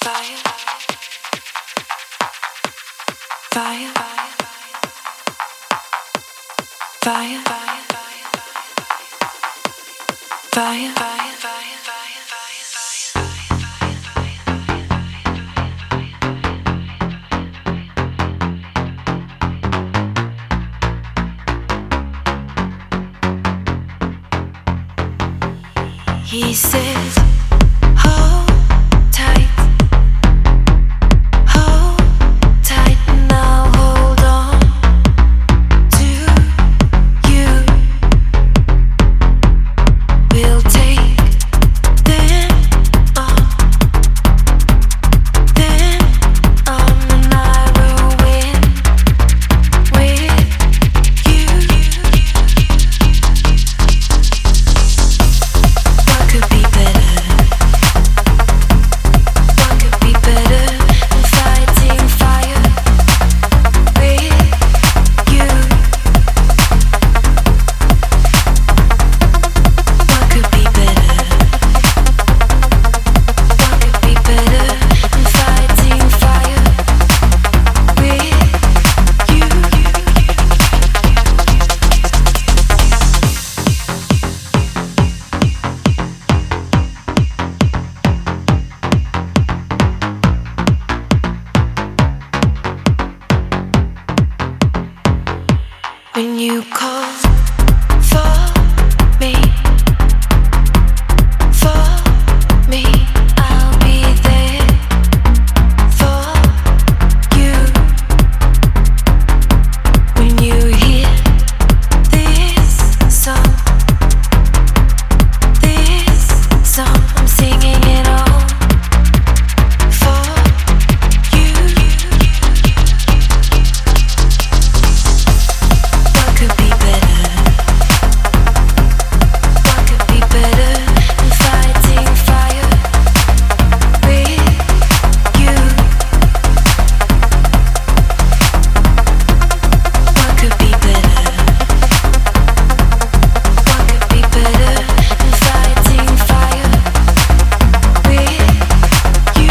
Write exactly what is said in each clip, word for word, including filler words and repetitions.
He says, hold tight, hold tight, and I'll hold on to you. We'll take them on, them on, and I will win with you. What could be better? What could be better than fighting fire with you? What could be better? What could be better than fighting fire with you? When you call for me, for me, I'll be there for you. When you hear this song, this song, I'm singing it all for you. What could be better? What could be better than fighting fire with you? What could be better? What could be better than fighting fire with you?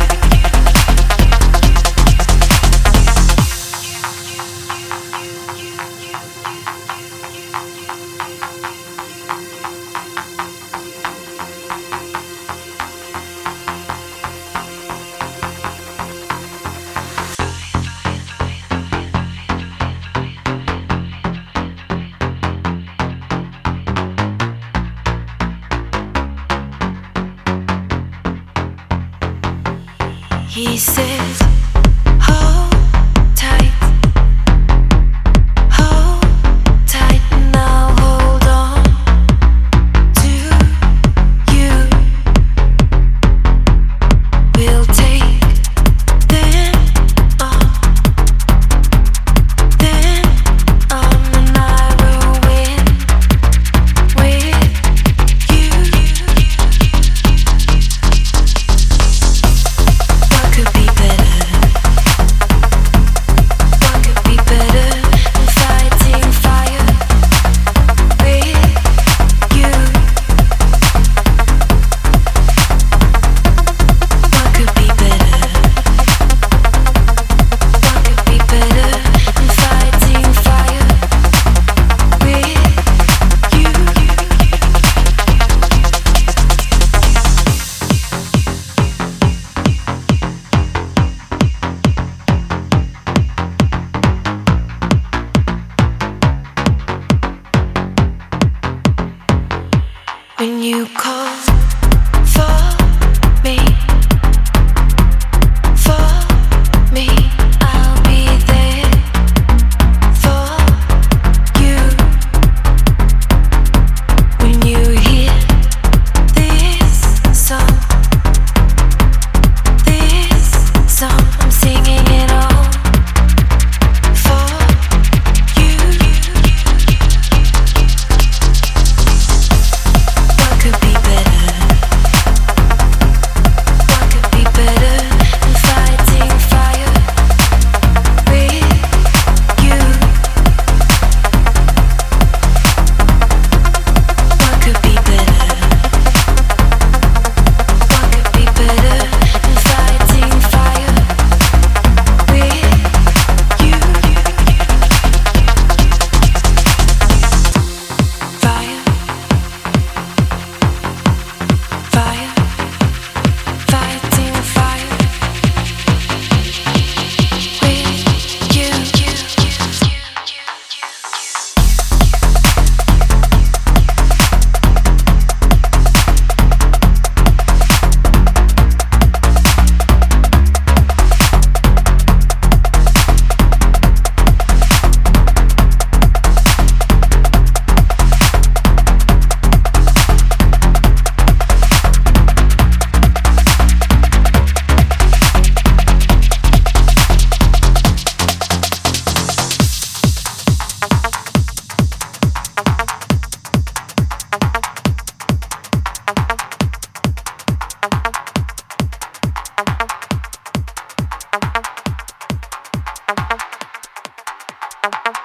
He says, hold tight, hold tight, and I'll hold on to you. We'll take them on, them on, and I will win with you. What could be better? What could be better than fighting fire with you? What could be better? What could be better than fighting fire with you? When you call for me, for me, I'll be there for you. When you hear this song, this song, I'm singing it all for you. What could be better? Bye.